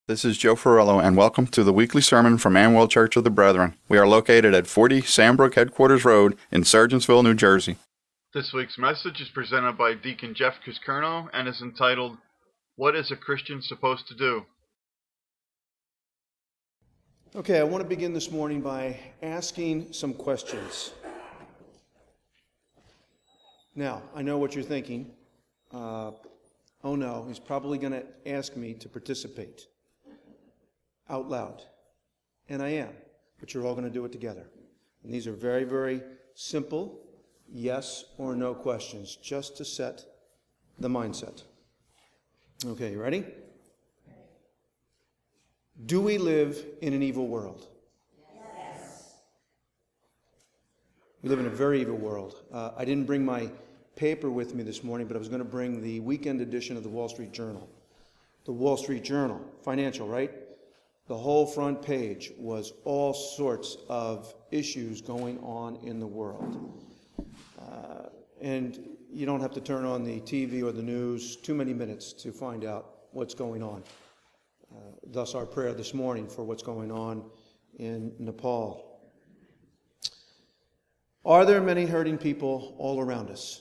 This is Joe Ferrello, and welcome to the weekly sermon from Amwell Church of the Brethren. We are located at 40 Sandbrook Headquarters Road in Sergeantsville, New Jersey. This week's message is presented by Deacon Jeff Cuskerno and is entitled, What is a Christian Supposed to Do? Okay, I want to begin this morning by asking some questions. Now, I know what you're thinking. Oh no, he's probably going to ask me to participate out loud. And I am, but you're all going to do it together. And these are very, very simple yes or no questions, just to set the mindset. Okay, you ready? Do we live in an evil world? Yes. We live in a very evil world. I didn't bring my paper with me this morning, but I was going to bring the weekend edition of the Wall Street Journal. The Wall Street Journal, financial, right? The whole front page was all sorts of issues going on in the world. And you don't have to turn on the TV or the news too many minutes to find out what's going on. Thus our prayer this morning for what's going on in Nepal. Are there many hurting people all around us?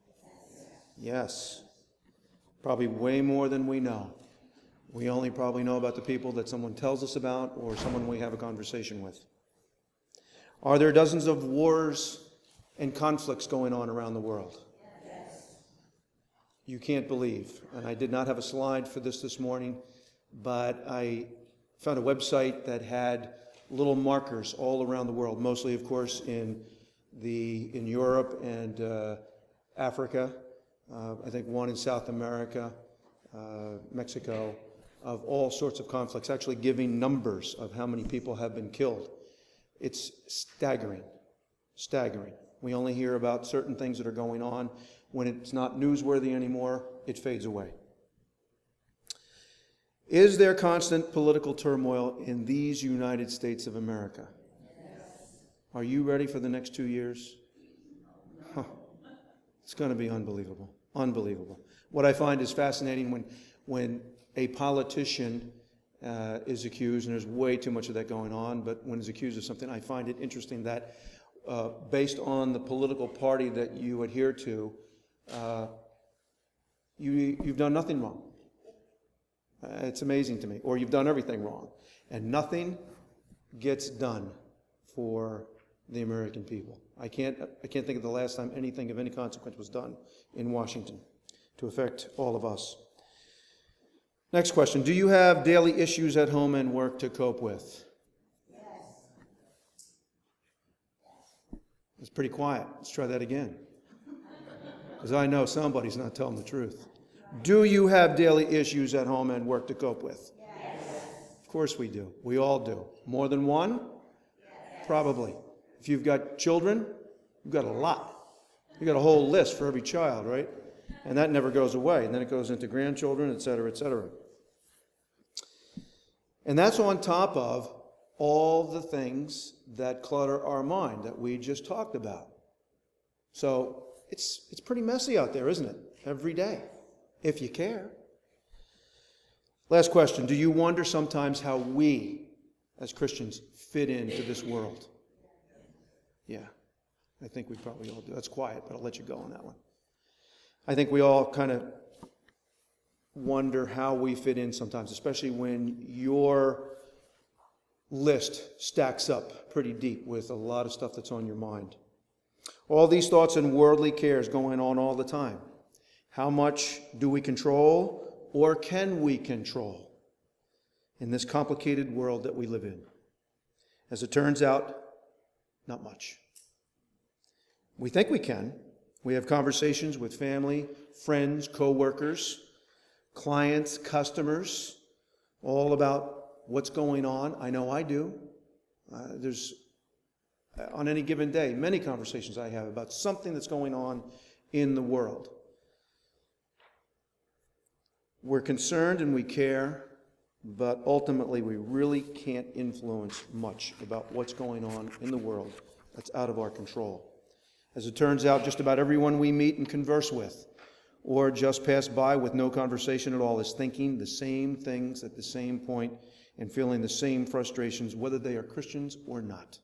Yes. Probably way more than we know. We only probably know about the people that someone tells us about or someone we have a conversation with. Are there dozens of wars and conflicts going on around the world? Yes. You can't believe. And I did not have a slide for this morning, but I found a website that had little markers all around the world, mostly, of course, in Europe and Africa. I think one in South America, Mexico, of all sorts of conflicts, actually giving numbers of how many people have been killed. It's staggering, staggering. We only hear about certain things that are going on. When it's not newsworthy anymore, it fades away. Is there constant political turmoil in these United States of America? Yes. Are you ready for the next 2 years? It's going to be unbelievable. Unbelievable. What I find is fascinating when a politician is accused, and there's way too much of that going on, but when he's accused of something, I find it interesting that based on the political party that you adhere to, you've done nothing wrong. It's amazing to me. Or you've done everything wrong. And nothing gets done for the American people. I can't think of the last time anything of any consequence was done in Washington to affect all of us. Next question. Do you have daily issues at home and work to cope with? Yes. It's pretty quiet. Let's try that again. Because I know somebody's not telling the truth. Do you have daily issues at home and work to cope with? Yes. Of course we do. We all do. More than one? Yes. Probably. If you've got children, you've got a lot. You've got a whole list for every child, right? And that never goes away. And then it goes into grandchildren, et cetera, et cetera. And that's on top of all the things that clutter our mind that we just talked about. So it's pretty messy out there, isn't it? Every day, if you care. Last question. Do you wonder sometimes how we, as Christians, fit into this world? Yeah, I think we probably all do. That's quiet, but I'll let you go on that one. I think we all kind of wonder how we fit in sometimes, especially when your list stacks up pretty deep with a lot of stuff that's on your mind. All these thoughts and worldly cares going on all the time. How much do we control, or can we control in this complicated world that we live in? As it turns out, not much. We think we can. We have conversations with family, friends, co-workers, clients, customers, all about what's going on. I know I do. There's, on any given day, many conversations I have about something that's going on in the world. We're concerned and we care, but ultimately we really can't influence much about what's going on in the world that's out of our control. As it turns out, just about everyone we meet and converse with or just pass by with no conversation at all is thinking the same things at the same point and feeling the same frustrations, whether they are Christians or not.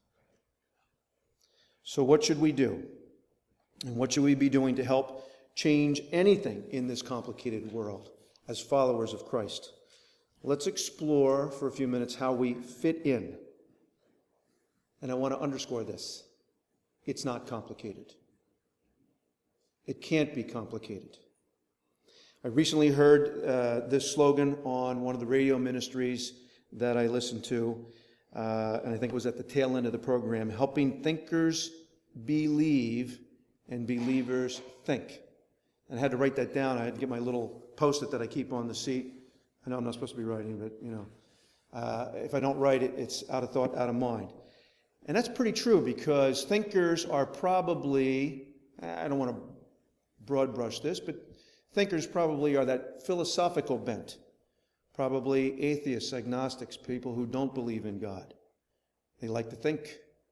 So what should we do? And what should we be doing to help change anything in this complicated world as followers of Christ? Let's explore for a few minutes how we fit in. And I want to underscore this. It's not complicated. It can't be complicated. I recently heard this slogan on one of the radio ministries that I listened to, and I think it was at the tail end of the program, helping thinkers believe and believers think. And I had to write that down. I had to get my little post-it that I keep on the seat. I know I'm not supposed to be writing, but, if I don't write it, it's out of thought, out of mind. And that's pretty true, because thinkers are probably, I don't want to broad brush this, but thinkers probably are that philosophical bent. Probably atheists, agnostics, people who don't believe in God. They like to think.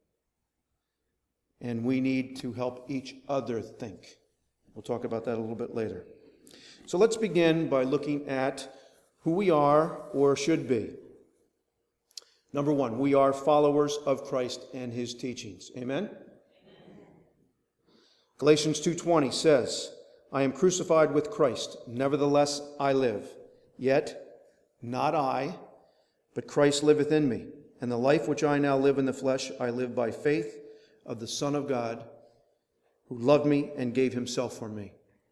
And we need to help each other think. We'll talk about that a little bit later. So let's begin by looking at who we are or should be. Number one, we are followers of Christ and his teachings. Amen? Galatians 2:20 says, I am crucified with Christ, nevertheless I live. Yet, not I, but Christ liveth in me. And the life which I now live in the flesh, I live by faith of the Son of God, who loved me and gave himself for me.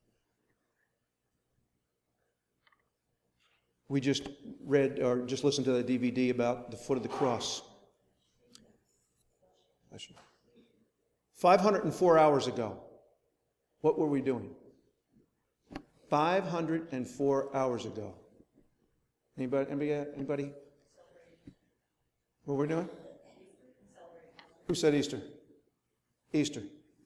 We just read, or just listened to the DVD about the foot of the cross. 504 hours ago, what were we doing? 504 hours ago. Anybody? What were we doing? Who said Easter? Easter.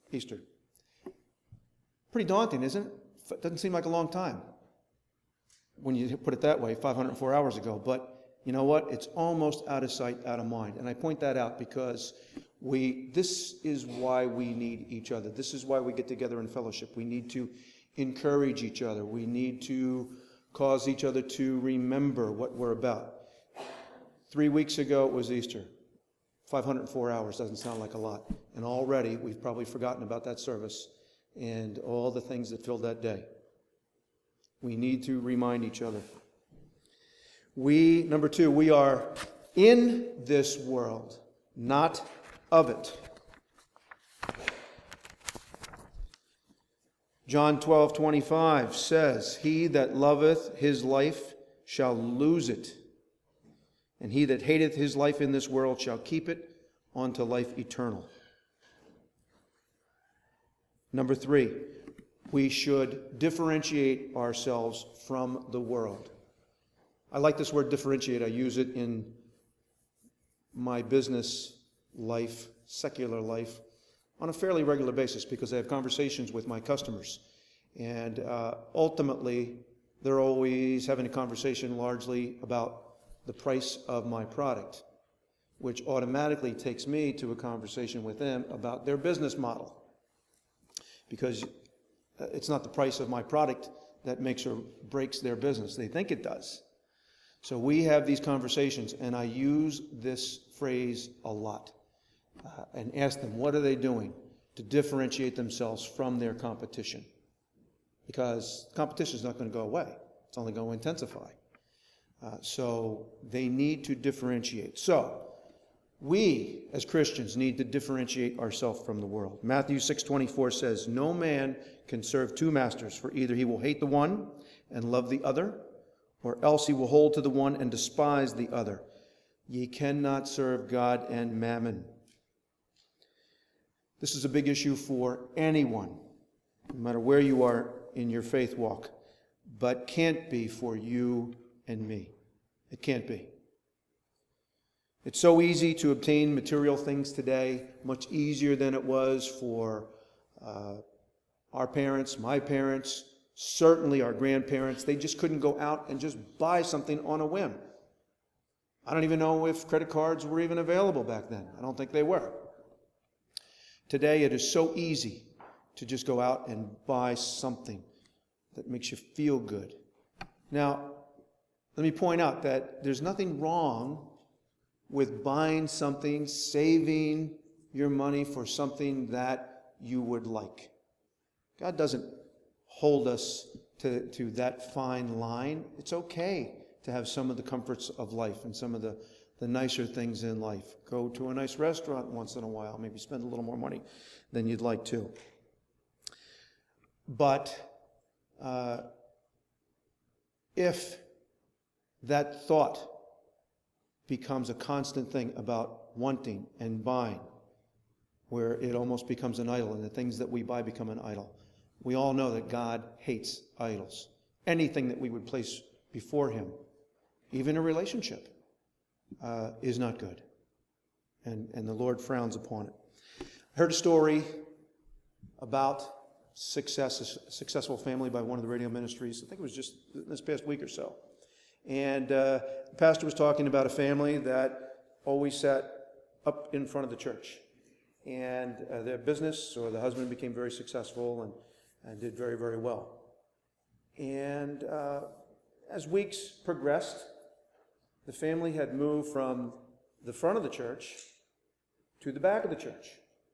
Pretty daunting, isn't it? Doesn't seem like a long time when you put it that way, 504 hours ago. But you know what? It's almost out of sight, out of mind. And I point that out because this is why we need each other. This is why we get together in fellowship. We need to encourage each other. We need to cause each other to remember what we're about. 3 weeks ago, it was Easter. 504 hours doesn't sound like a lot. And already, we've probably forgotten about that service and all the things that filled that day. We need to remind each other. Number two, we are in this world, not of it. John 12:25 says, He that loveth his life shall lose it, and he that hateth his life in this world shall keep it unto life eternal. Number three, we should differentiate ourselves from the world. I like this word differentiate. I use it in my business life, secular life, on a fairly regular basis because I have conversations with my customers. And ultimately, they're always having a conversation largely about the price of my product, which automatically takes me to a conversation with them about their business model. Because it's not the price of my product that makes or breaks their business. They think it does. So we have these conversations, and I use this phrase a lot and ask them, what are they doing to differentiate themselves from their competition? Because competition is not going to go away. It's only going to intensify. So they need to differentiate. So we, as Christians, need to differentiate ourselves from the world. Matthew 6:24 says, No man can serve two masters, for either he will hate the one and love the other, or else he will hold to the one and despise the other. Ye cannot serve God and mammon. This is a big issue for anyone, no matter where you are in your faith walk, but can't be for you and me. It can't be. It's so easy to obtain material things today, much easier than it was for our parents, my parents, certainly our grandparents. They just couldn't go out and just buy something on a whim. I don't even know if credit cards were even available back then. I don't think they were. Today it is so easy to just go out and buy something that makes you feel good. Now, let me point out that there's nothing wrong with buying something, saving your money for something that you would like. God doesn't hold us to that fine line. It's okay to have some of the comforts of life and some of the nicer things in life. Go to a nice restaurant once in a while, maybe spend a little more money than you'd like to. But if that thought becomes a constant thing about wanting and buying, where it almost becomes an idol and the things that we buy become an idol, we all know that God hates idols. Anything that we would place before him, even a relationship, is not good. And the Lord frowns upon it. I heard a story about a successful family by one of the radio ministries. I think it was just this past week or so. And the pastor was talking about a family that always sat up in front of the church. And their business, or the husband, became very successful and did very, very well. And as weeks progressed, the family had moved from the front of the church to the back of the church.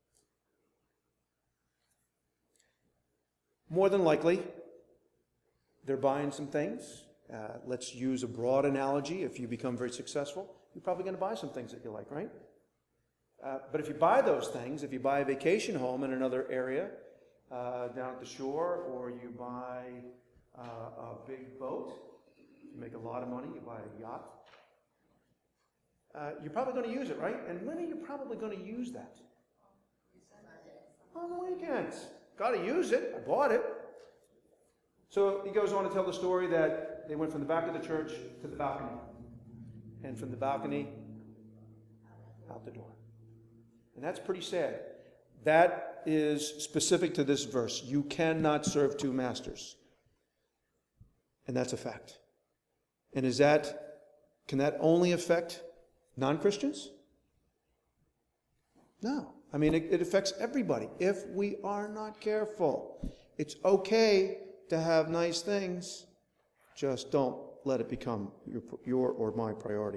More than likely, they're buying some things. Let's use a broad analogy. If you become very successful, you're probably going to buy some things that you like, right? But if you buy those things, if you buy a vacation home in another area down at the shore, or you buy a big boat, you make a lot of money, you buy a yacht, you're probably going to use it, right? And when are you probably going to use that? On the weekends. Got to use it. I bought it. So he goes on to tell the story that they went from the back of the church to the balcony. And from the balcony, out the door. And that's pretty sad. That is specific to this verse. You cannot serve two masters. And that's a fact. And can that only affect non-Christians? No. I mean, it affects everybody if we are not careful. It's okay to have nice things. Just don't let it become your or my priority.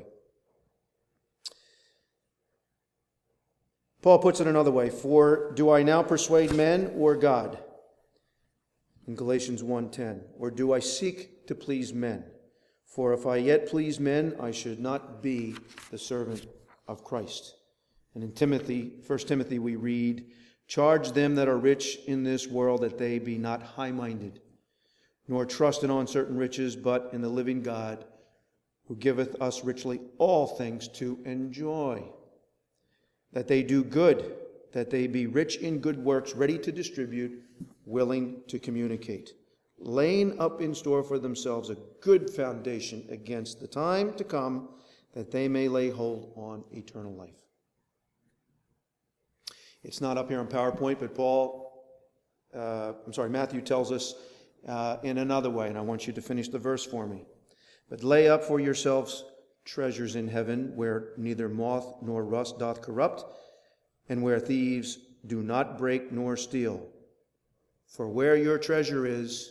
Paul puts it another way. For do I now persuade men or God? In Galatians 1:10. Or do I seek to please men? For if I yet please men, I should not be the servant of Christ. And in 1 Timothy, we read, charge them that are rich in this world that they be not high-minded, nor trust in uncertain riches, but in the living God, who giveth us richly all things to enjoy. That they do good, that they be rich in good works, ready to distribute, willing to communicate, laying up in store for themselves a good foundation against the time to come, that they may lay hold on eternal life. It's not up here on PowerPoint, but Matthew tells us in another way, and I want you to finish the verse for me. But lay up for yourselves treasures in heaven, where neither moth nor rust doth corrupt, and where thieves do not break nor steal. For where your treasure is,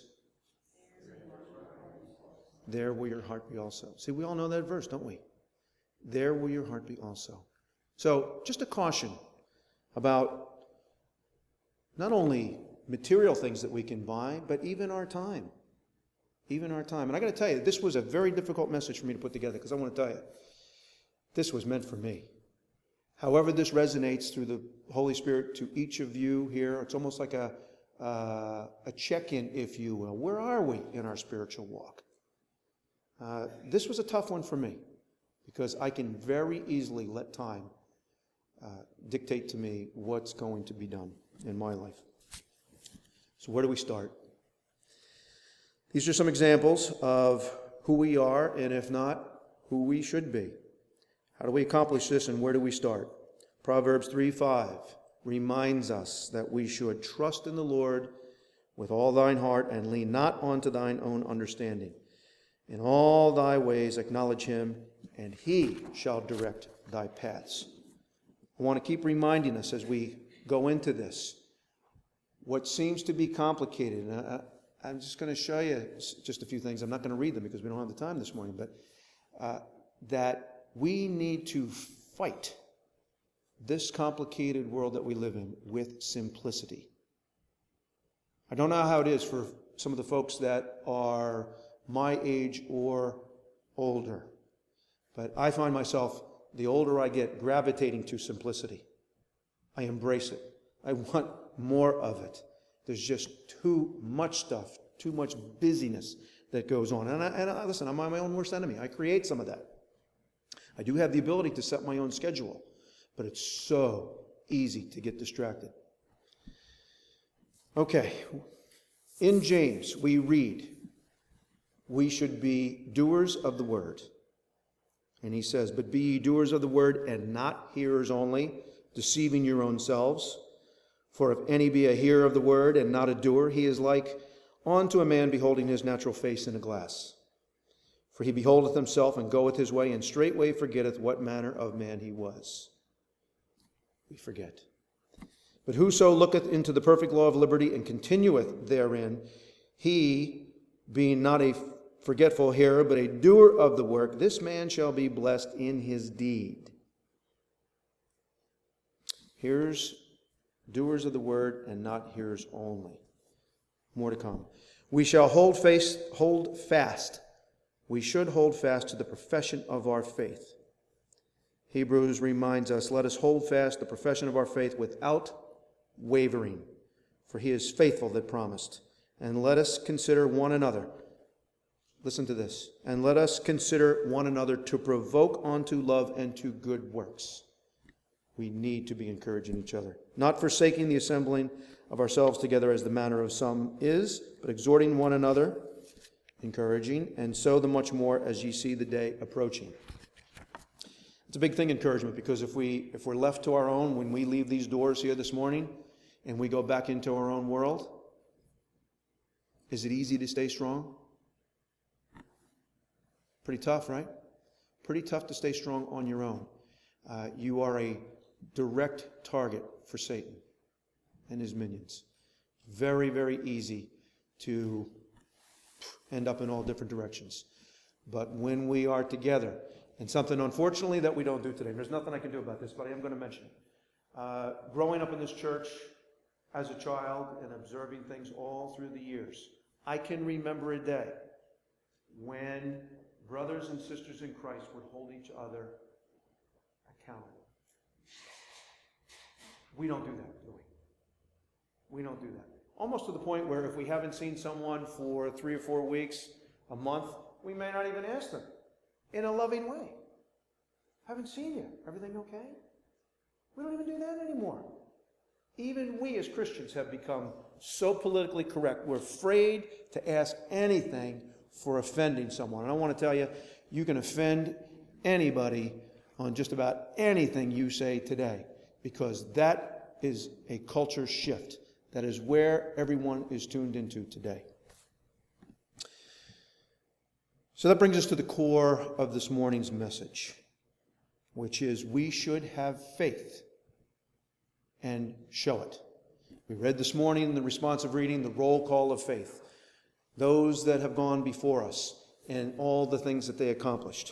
there will your heart be also. See, we all know that verse, don't we? There will your heart be also. So, just a caution about not only material things that we can buy, but even our time. Even our time. And I got to tell you, this was a very difficult message for me to put together, because I want to tell you, this was meant for me. However this resonates through the Holy Spirit to each of you here, it's almost like a check-in, if you will. Where are we in our spiritual walk? This was a tough one for me, because I can very easily let time dictate to me what's going to be done in my life. So where do we start? These are some examples of who we are, and if not, who we should be. How do we accomplish this, and where do we start? Proverbs 3:5 reminds us that we should trust in the Lord with all thine heart and lean not onto thine own understanding. In all thy ways acknowledge him, and he shall direct thy paths. I want to keep reminding us as we go into this, what seems to be complicated. I'm just going to show you just a few things. I'm not going to read them because we don't have the time this morning, but that we need to fight this complicated world that we live in with simplicity. I don't know how it is for some of the folks that are my age or older, but I find myself, the older I get, gravitating to simplicity. I embrace it. I want more of it. There's just too much stuff, too much busyness that goes on. And listen, I'm my own worst enemy. I create some of that. I do have the ability to set my own schedule, but it's so easy to get distracted. Okay, in James we read, we should be doers of the word. And he says, but be ye doers of the word and not hearers only, deceiving your own selves. For if any be a hearer of the word and not a doer, he is like unto a man beholding his natural face in a glass. For he beholdeth himself and goeth his way, and straightway forgetteth what manner of man he was. We forget. But whoso looketh into the perfect law of liberty and continueth therein, he, being not a forgetful hearer, but a doer of the work, this man shall be blessed in his deed. Hearers, doers of the word, and not hearers only. More to come. We shall hold fast. We should hold fast to the profession of our faith. Hebrews reminds us, let us hold fast the profession of our faith without wavering, for he is faithful that promised. And let us consider one another. Listen to this. And let us consider one another to provoke unto love and to good works. We need to be encouraging each other, not forsaking the assembling of ourselves together as the manner of some is, but exhorting one another, encouraging, and so the much more as ye see the day approaching. It's a big thing, encouragement, because if we're left to our own when we leave these doors here this morning and we go back into our own world, is it easy to stay strong? Pretty tough, right? Pretty tough to stay strong on your own. You are a direct target for Satan and his minions. Very, very easy to end up in all different directions. But when we are together, and something unfortunately that we don't do today, there's nothing I can do about this, but I am going to mention it. Growing up in this church as a child and observing things all through the years, I can remember a day when brothers and sisters in Christ would hold each other accountable. We don't do that, do we? We don't do that. Almost to the point where if we haven't seen someone for 3 or 4 weeks, a month, we may not even ask them in a loving way. Haven't seen you. Everything okay? We don't even do that anymore. Even we as Christians have become so politically correct. We're afraid to ask anything for offending someone. And I want to tell you, you can offend anybody on just about anything you say today, because that is a culture shift. That is where everyone is tuned into today. So that brings us to the core of this morning's message, which is we should have faith and show it. We read this morning in the responsive reading the roll call of faith. Those that have gone before us and all the things that they accomplished.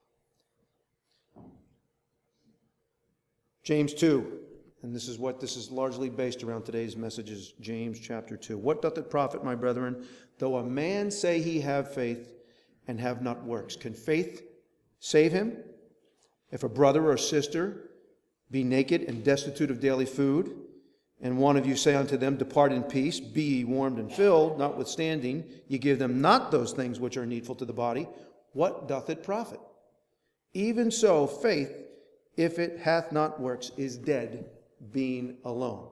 James 2, and this is what this is largely based around today's message, is James chapter 2. What doth it profit, my brethren, though a man say he have faith and have not works? Can faith save him? If a brother or sister be naked and destitute of daily food, and one of you say unto them, depart in peace, be ye warmed and filled, notwithstanding ye give them not those things which are needful to the body, what doth it profit? Even so, faith, if it hath not works, is dead, being alone.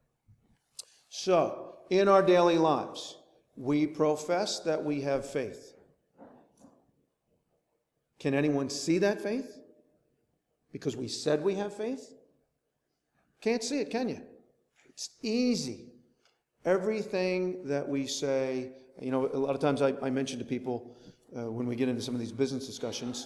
So, in our daily lives, we profess that we have faith. Can anyone see that faith? Because we said we have faith? Can't see it, can you? It's easy. Everything that we say, a lot of times I mention to people when we get into some of these business discussions,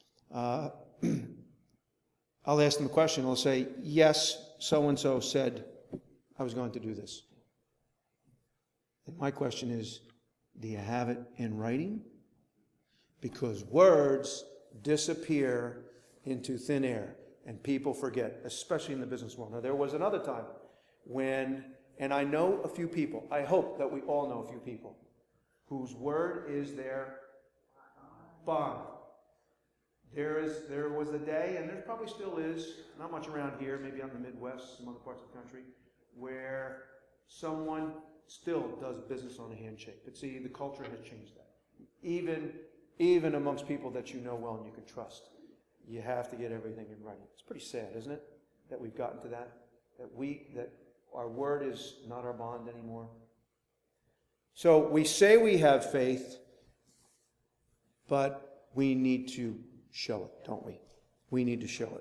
I'll ask them a question. I'll say, yes, so-and-so said I was going to do this. And my question is, do you have it in writing? Because words disappear into thin air and people forget, especially in the business world. Now, there was another time when, and I know a few people, I hope that we all know a few people, whose word is their bond. There was a day, and there probably still is, not much around here, maybe on the Midwest, some other parts of the country, where someone still does business on a handshake. But see, the culture has changed that. Even amongst people that you know well and you can trust, you have to get everything in writing. It's pretty sad, isn't it, that we've gotten to that? That our word is not our bond anymore. So we say we have faith, but we need to show it, don't we? We need to show it.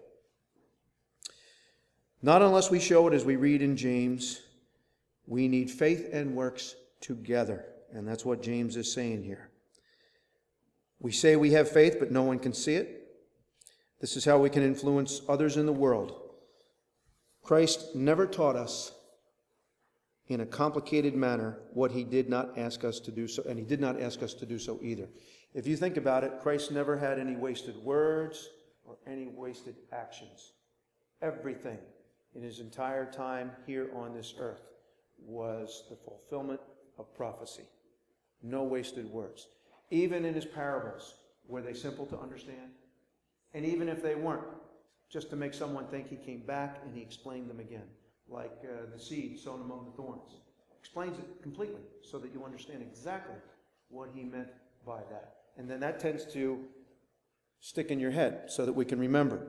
Not unless we show it, as we read in James. We need faith and works together. And that's what James is saying here. We say we have faith, but no one can see it. This is how we can influence others in the world. Christ never taught us in a complicated manner what he did not ask us to do so, and he did not ask us to do so either. If you think about it, Christ never had any wasted words or any wasted actions. Everything in his entire time here on this earth was the fulfillment of prophecy. No wasted words. Even in his parables, were they simple to understand? And even if they weren't, just to make someone think, he came back and he explained them again. Like the seed sown among the thorns. Explains it completely so that you understand exactly what he meant by that. And then that tends to stick in your head so that we can remember.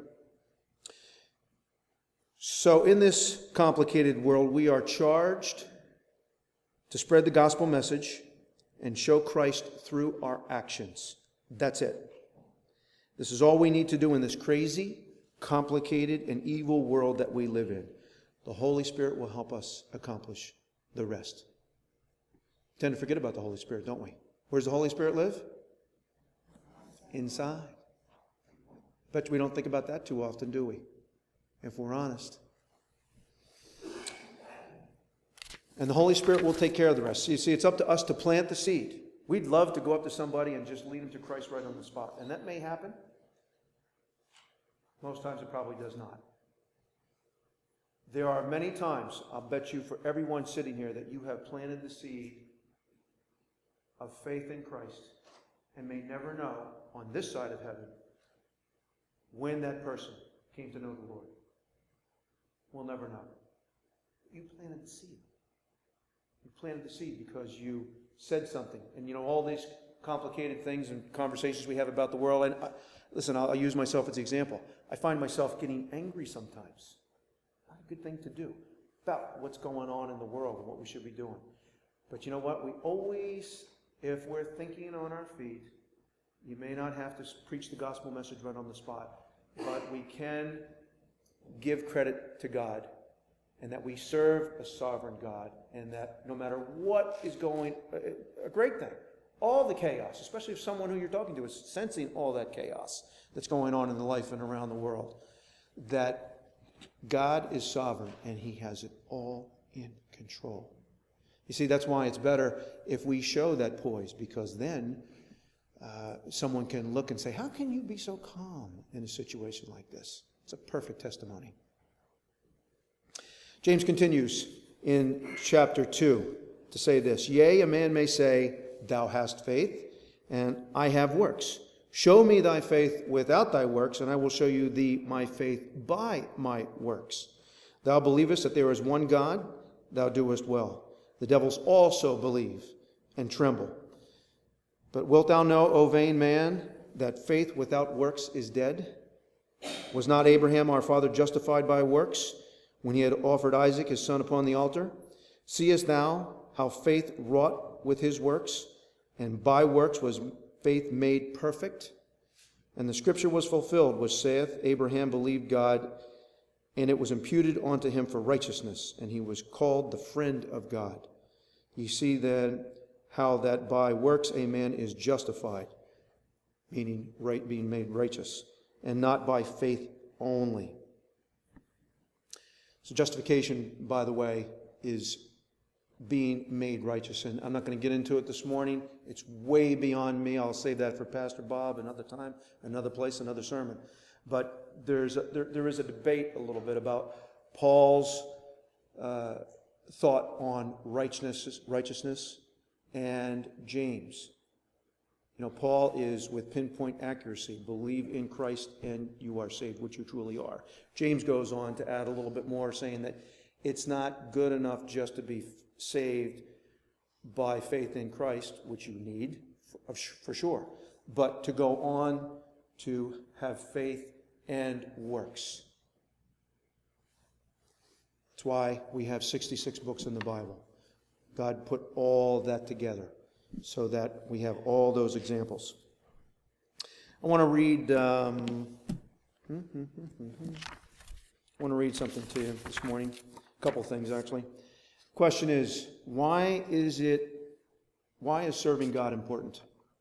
So in this complicated world, we are charged to spread the gospel message and show Christ through our actions. That's it. This is all we need to do in this crazy, complicated, and evil world that we live in. The Holy Spirit will help us accomplish the rest. We tend to forget about the Holy Spirit, don't we? Where does the Holy Spirit live? Inside. Bet we don't think about that too often, do we? If we're honest. And the Holy Spirit will take care of the rest. You see, it's up to us to plant the seed. We'd love to go up to somebody and just lead them to Christ right on the spot. And that may happen. Most times it probably does not. There are many times, I'll bet you for everyone sitting here, that you have planted the seed of faith in Christ and may never know on this side of heaven when that person came to know the Lord. We'll never know. You planted the seed. You planted the seed because you said something. And all these complicated things and conversations we have about the world. And listen, I'll use myself as an example. I find myself getting angry sometimes. Not a good thing to do about what's going on in the world and what we should be doing. But you know what? We always, if we're thinking on our feet, you may not have to preach the gospel message right on the spot, but we can give credit to God and that we serve a sovereign God and that no matter what is going, a great thing, all the chaos, especially if someone who you're talking to is sensing all that chaos that's going on in the life and around the world, that God is sovereign and he has it all in control. You see, that's why it's better if we show that poise, because then someone can look and say, how can you be so calm in a situation like this? It's a perfect testimony. James continues in chapter 2 to say this, yea, a man may say, thou hast faith, and I have works. Show me thy faith without thy works, and I will show you thee my faith by my works. Thou believest that there is one God, thou doest well. The devils also believe and tremble. But wilt thou know, O vain man, that faith without works is dead? Was not Abraham our father justified by works when he had offered Isaac his son upon the altar? Seest thou how faith wrought with his works, and by works was faith made perfect? And the scripture was fulfilled, which saith, Abraham believed God, and it was imputed unto him for righteousness, and he was called the friend of God. You see then how that by works a man is justified, meaning right, being made righteous, and not by faith only. So justification, by the way, is being made righteous. And I'm not going to get into it this morning. It's way beyond me. I'll save that for Pastor Bob another time, another place, another sermon. But there is a debate a little bit about Paul's thought on righteousness and James. Paul is with pinpoint accuracy, believe in Christ and you are saved, which you truly are. James goes on to add a little bit more, saying that it's not good enough just to be saved by faith in Christ, which you need, for sure, but to go on to have faith and works. That's why we have 66 books in the Bible. God put all that together so that we have all those examples. I want to read something to you this morning. A couple things, actually. Question is, why is serving God important?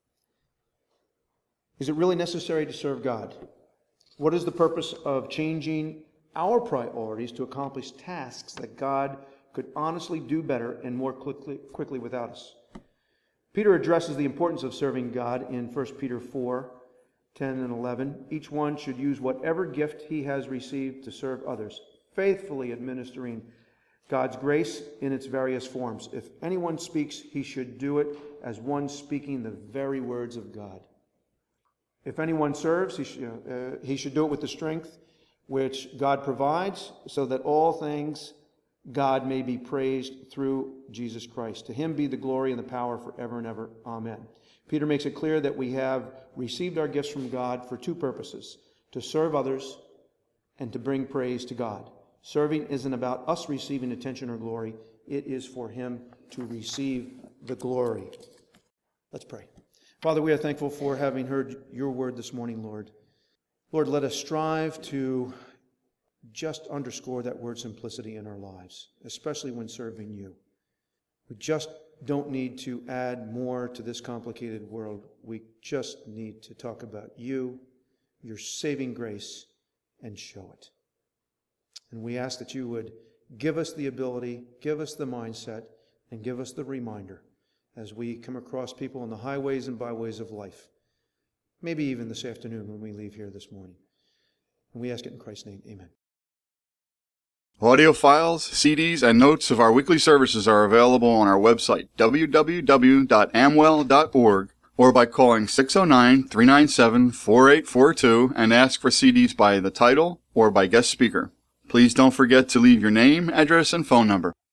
Is it really necessary to serve God? What is the purpose of changing our priorities to accomplish tasks that God could honestly do better and more quickly without us? Peter addresses the importance of serving God in 1 Peter 4:10 and 11. Each one should use whatever gift he has received to serve others, faithfully administering God's grace in its various forms. If anyone speaks, he should do it as one speaking the very words of God. If anyone serves, he should do it with the strength which God provides, so that all things God may be praised through Jesus Christ. To him be the glory and the power forever and ever. Amen. Peter makes it clear that we have received our gifts from God for two purposes: to serve others and to bring praise to God. Serving isn't about us receiving attention or glory. It is for him to receive the glory. Let's pray. Father, we are thankful for having heard your word this morning, Lord. Lord, let us strive to just underscore that word simplicity in our lives, especially when serving you. We just don't need to add more to this complicated world. We just need to talk about you, your saving grace, and show it. And we ask that you would give us the ability, give us the mindset, and give us the reminder as we come across people on the highways and byways of life. Maybe even this afternoon when we leave here this morning. And we ask it in Christ's name. Amen. Audio files, CDs, and notes of our weekly services are available on our website, www.amwell.org, or by calling 609-397-4842 and ask for CDs by the title or by guest speaker. Please don't forget to leave your name, address, and phone number.